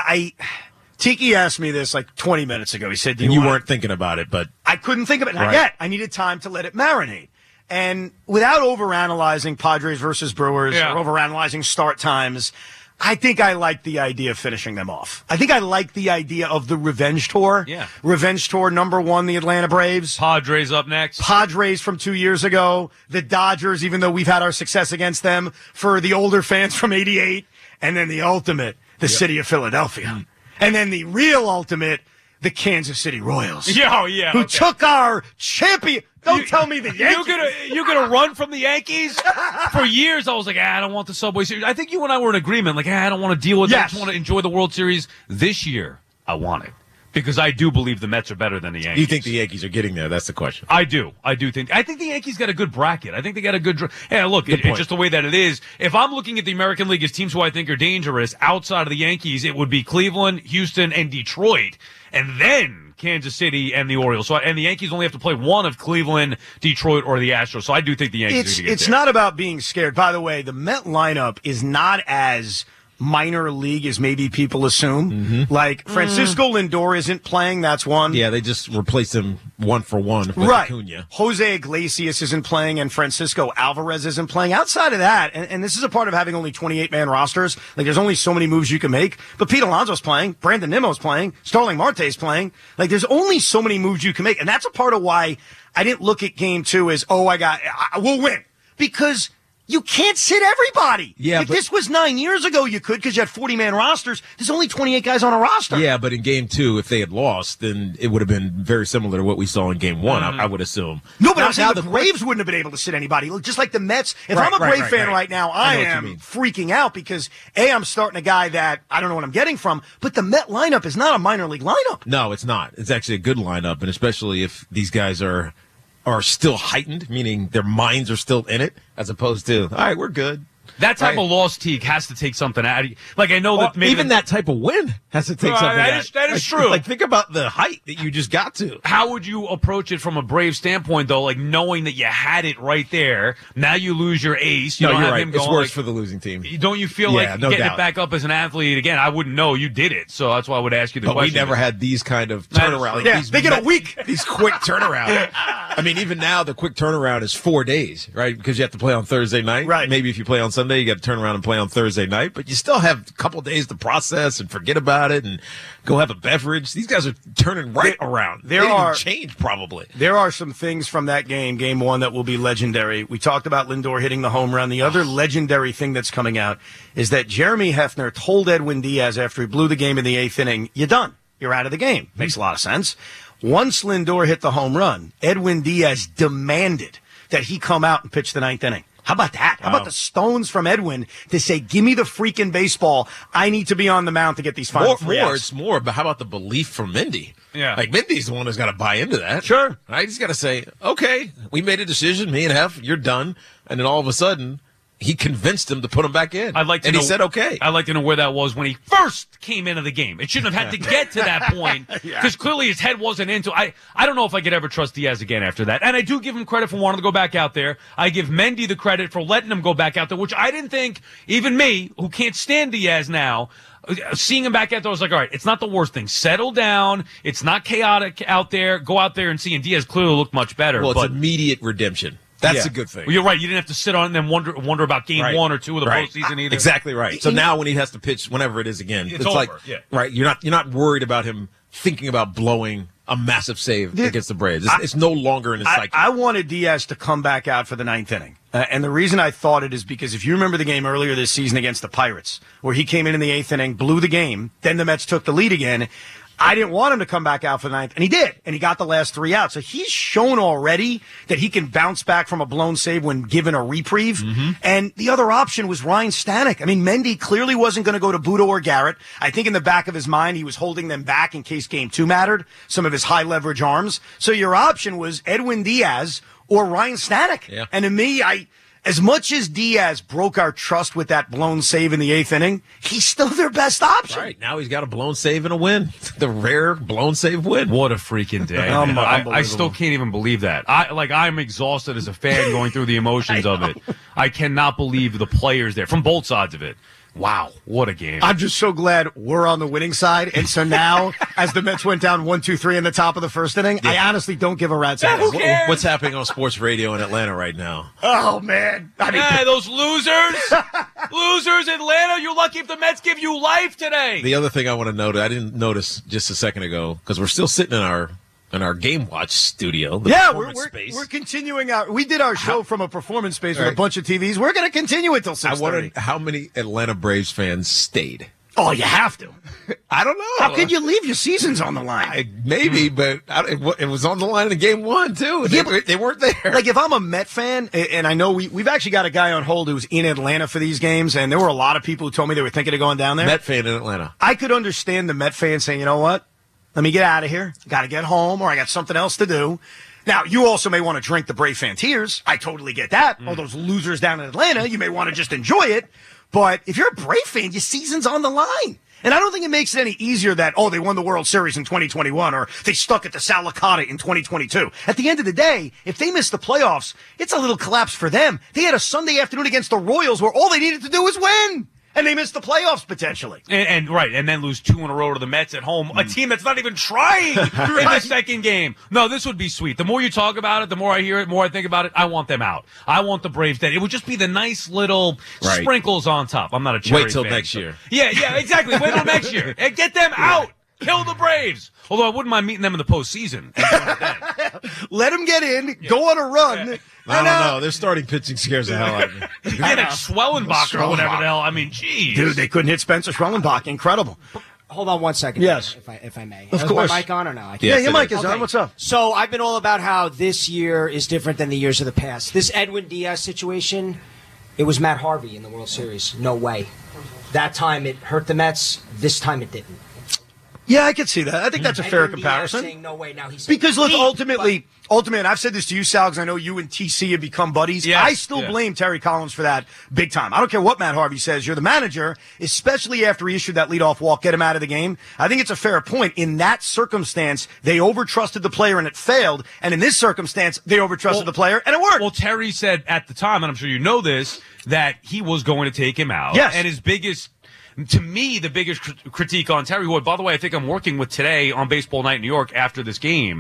Tiki asked me this like 20 minutes ago. He said, you weren't thinking about it, but I couldn't think of it. Not yet. I needed time to let it marinate. And without overanalyzing Padres versus Brewers or overanalyzing start times, I think I like the idea of finishing them off. I think I like the idea of the revenge tour. Yeah. Revenge tour #1, the Atlanta Braves. Padres up next. Padres from 2 years ago. The Dodgers, even though we've had our success against them, for the older fans from '88. And then the ultimate, the city of Philadelphia. And then the real ultimate, the Kansas City Royals. Who took our champion. Don't tell me the Yankees. You're gonna run from the Yankees? For years, I was like, I don't want the Subway Series. I think you and I were in agreement. Like, I don't want to deal with it. I just want to enjoy the World Series. This year, I want it. Because I do believe the Mets are better than the Yankees. You think the Yankees are getting there? That's the question. I do think the Yankees got a good bracket. I think they got a good. Look, it's just the way that it is. If I'm looking at the American League as teams who I think are dangerous outside of the Yankees, it would be Cleveland, Houston, and Detroit, and then Kansas City and the Orioles. And the Yankees only have to play one of Cleveland, Detroit, or the Astros. So I do think the Yankees are going to get It's there. not about being scared. By the way, the Met lineup is not as minor league as maybe people assume. Like Francisco Lindor isn't playing. That's one. Yeah, they just replaced him 1-for-1 with Right. Acuna. Jose Iglesias isn't playing and Francisco Alvarez isn't playing. Outside of that, and this is a part of having only 28-man rosters, like there's only so many moves you can make. But Pete Alonso's playing, Brandon Nimmo's playing, Starling Marte's playing. Like there's only so many moves you can make. And that's a part of why I didn't look at game 2 as, we'll win. Because you can't sit everybody. Yeah, if this was 9 years ago, you could because you had 40-man rosters. There's only 28 guys on a roster. Yeah, but in game 2, if they had lost, then it would have been very similar to what we saw in game 1, I would assume. No, but Now- I'm saying now the Braves wouldn't have been able to sit anybody. Just like the Mets. If Right, I'm a right, Brave right, fan right. right now, I I know what you am mean. freaking out because, A, I'm starting a guy that I don't know what I'm getting from, but the Met lineup is not a minor league lineup. No, it's not. It's actually a good lineup, and especially if these guys are still heightened, meaning their minds are still in it, as opposed to, all right, we're good. That type Right. of loss, Teague, has to take something out of you. Like, I know that maybe Even that type of win has to take Right, something that out. is- that is true. Like, think about the height that you just got to. How would you approach it from a Brave standpoint, though? Like, knowing that you had it right there. Now you lose your ace. You No, don't you're have right. him It's going, worse like, for the losing team. Don't you feel Yeah, like no getting doubt. it back up as an athlete again? I wouldn't know. You did it. So that's why I would ask you the But we question. never had these kind of That is turnaround. true. Like Yeah, these they get a week. These quick turnaround. I mean, even now, the quick turnaround is 4 days, right? Because you have to play on Thursday night. Right. Maybe if you play on Sunday, you got to turn around and play on Thursday night. But you still have a couple days to process and forget about it and go have a beverage. These guys are turning right around. there they didn't are- even change, probably. There are some things from that game 1, that will be legendary. We talked about Lindor hitting the home run. The other legendary thing that's coming out is that Jeremy Hefner told Edwin Diaz after he blew the game in the 8th inning, you're done. You're out of the game. Makes a lot of sense. Once Lindor hit the home run, Edwin Diaz demanded that he come out and pitch the 9th inning. How about that? How about the stones from Edwin to say, give me the freaking baseball. I need to be on the mound to get these final three outs. It's more, but how about the belief from Mindy? Yeah. Like, Mindy's the one who's got to buy into that. Sure. Right? He's got to say, okay, we made a decision, me and Hef, you're done. And then all of a sudden, he convinced him to put him back in. I'd like to and know, he said, okay. I'd like to know where that was when he first came into the game. It shouldn't have had to get to that point because clearly his head wasn't into it. I don't know if I could ever trust Diaz again after that. And I do give him credit for wanting to go back out there. I give Mendy the credit for letting him go back out there, which I didn't think, even me, who can't stand Diaz now, seeing him back out there, I was like, all right, it's not the worst thing. Settle down. It's not chaotic out there. Go out there and see. And Diaz clearly looked much better. Well, it's but immediate redemption. That's a good thing. Well, you're right. You didn't have to sit on and then wonder about game Right. 1 or 2 of the Right. postseason either. Exactly right. So now when he has to pitch whenever it is again, It's like over, yeah. right. You're not worried about him thinking about blowing a massive save against the Braves. It's no longer in his psyche. I wanted Diaz to come back out for the 9th inning. And the reason I thought it is because if you remember the game earlier this season against the Pirates, where he came in the 8th inning, blew the game, then the Mets took the lead again. I didn't want him to come back out for the 9th, and he did, and he got the last 3 outs. So he's shown already that he can bounce back from a blown save when given a reprieve. And the other option was Ryan Stanek. I mean, Mendy clearly wasn't going to go to Budo or Garrett. I think in the back of his mind, he was holding them back in case game 2 mattered, some of his high leverage arms. So your option was Edwin Diaz or Ryan Stanek. Yeah. And to me, as much as Diaz broke our trust with that blown save in the 8th inning, he's still their best option. Right. Now he's got a blown save and a win. The rare blown save win. What a freaking day. man. I Unbelievable. still can't even believe that. I'm exhausted as a fan going through the emotions of it. I cannot believe the players there from both sides of it. Wow, what a game. I'm just so glad we're on the winning side. And so now, as the Mets went down 1-2-3 in the top of the first inning, I honestly don't give a rat's ass. Who cares? What's happening on sports radio in Atlanta right now? Oh, man. I mean, Hey, those losers. Losers, Atlanta, you're lucky if the Mets give you life today. The other thing I want to note, I didn't notice just a second ago, because we're still sitting in our Game Watch studio. The yeah, performance space. we're continuing we did our show from a performance space with a bunch of TVs. We're going to continue it till 6:30. I wondered how many Atlanta Braves fans stayed. Oh, you have to. I don't know. How could you leave? Your season's on the line. Maybe, but it was on the line in game 1, too. They weren't there. Like, if I'm a Met fan, and I know we've actually got a guy on hold who's in Atlanta for these games, and there were a lot of people who told me they were thinking of going down there. Met fan in Atlanta. I could understand the Met fan saying, you know what? Let me get out of here. Got to get home, or I got something else to do. Now, you also may want to drink the Brave fan tears. I totally get that. All those losers down in Atlanta, you may want to just enjoy it. But if you're a Brave fan, your season's on the line. And I don't think it makes it any easier that, they won the World Series in 2021 or they stuck at the Sal Licata in 2022. At the end of the day, if they miss the playoffs, it's a little collapse for them. They had a Sunday afternoon against the Royals where all they needed to do was win. and they miss the playoffs potentially. And then lose 2 in a row to the Mets at home, a team that's not even trying in the second game. No, this would be sweet. The more you talk about it, the more I hear it, the more I think about it. I want them out. I want the Braves dead. It would just be the nice little sprinkles on top. I'm not a cherry Wait till fan, next year. Yeah, exactly. Wait till next year and get them out. Kill the Braves. Although I wouldn't mind meeting them in the postseason. Let them get in, go on a run. I don't know. Their starting pitching scares the hell out of me. You get a Schwellenbach or whatever the hell. I mean, geez. Dude, they couldn't hit Spencer Schwellenbach. Incredible. Hold on one second. Yes. If I may. Of course. Is my mic on or no? I can't. Yeah, your mic is on. What's up? So I've been all about how this year is different than the years of the past. This Edwin Diaz situation, it was Matt Harvey in the World Series. No way. That time it hurt the Mets. This time it didn't. Yeah, I could see that. I think that's a fair Edwin comparison. Diaz saying no way. Now he's Because look, ultimately, and I've said this to you, Sal, because I know you and TC have become buddies. Yes, I still blame Terry Collins for that big time. I don't care what Matt Harvey says. You're the manager, especially after he issued that leadoff walk, get him out of the game. I think it's a fair point. In that circumstance, they overtrusted the player and it failed. And in this circumstance, they overtrusted the player and it worked. Well, Terry said at the time, and I'm sure you know this, that he was going to take him out. Yes. And to me, the biggest critique on Terry, who, by the way, I think I'm working with today on Baseball Night in New York after this game,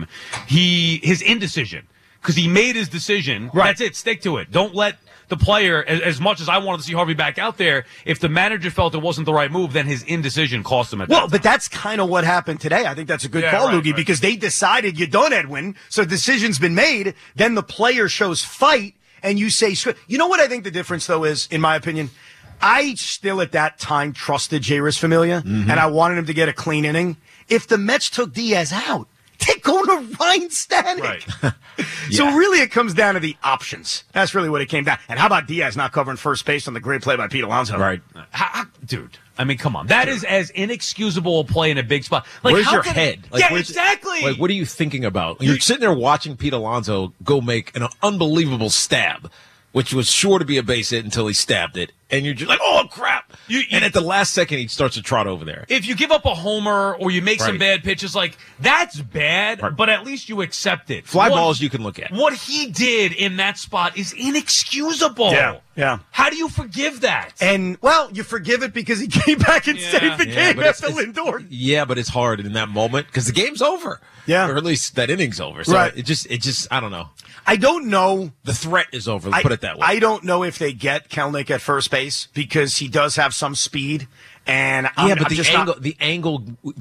his indecision. Because he made his decision. Right. That's it. Stick to it. Don't let the player, as much as I wanted to see Harvey back out there, if the manager felt it wasn't the right move, then his indecision cost him at that time. But that's kind of what happened today. I think that's a good call, Loogie, because they decided you're done, Edwin. So decision's been made. Then the player shows fight, and you say, you know what I think the difference, though, is, in my opinion? I still at that time trusted Jeurys Familia, and I wanted him to get a clean inning. If the Mets took Diaz out, they're going to Ryan Stanek. Right. So really it comes down to the options. That's really what it came down. And how about Diaz not covering first base on the great play by Pete Alonso? Right. Dude, I mean, come on. That is as inexcusable a play in a big spot. Like, Where's your head? Exactly. Like, what are you thinking about? You're sitting there watching Pete Alonso go make an unbelievable stab, which was sure to be a base hit until he stabbed it. And you're just like, oh, crap. And at the last second, he starts to trot over there. If you give up a homer or you make some bad pitches, like, that's bad, but at least you accept it. Fly balls you can look at. What he did in that spot is inexcusable. Yeah. How do you forgive that? And, well, you forgive it because he came back and saved the game after Lindor. Yeah, but it's hard in that moment because the game's over. Yeah. Or at least that inning's over. So it just, I don't know. I don't know. The threat is over. Let's put it that way. I don't know if they get Kelenic at first base because he does have some speed. And the angle,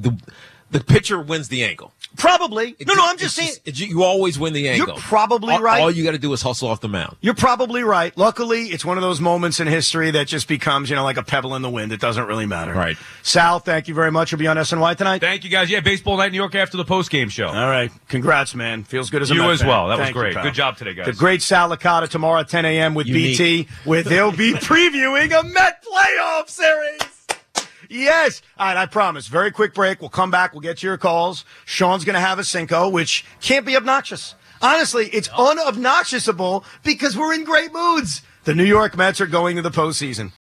the pitcher wins the angle. Probably. I'm just saying. You always win the angle. You're probably right. All you got to do is hustle off the mound. You're probably right. Luckily, it's one of those moments in history that just becomes, like a pebble in the wind. It doesn't really matter. Right. Sal, thank you very much. You'll be on SNY tonight. Thank you, guys. Yeah, Baseball Night in New York after the post-game show. All right. Congrats, man. Feels good as a You Met as fan. well. That was Thank you, great. pal. Good job today, guys. The great Sal Licata tomorrow at 10 a.m. with Unique. BT, where they'll be previewing a Met playoff series. Yes. All right, I promise. Very quick break. We'll come back. We'll get to your calls. Sean's going to have a Cinco, which can't be obnoxious. Honestly, it's unobnoxiousable because we're in great moods. The New York Mets are going to the postseason.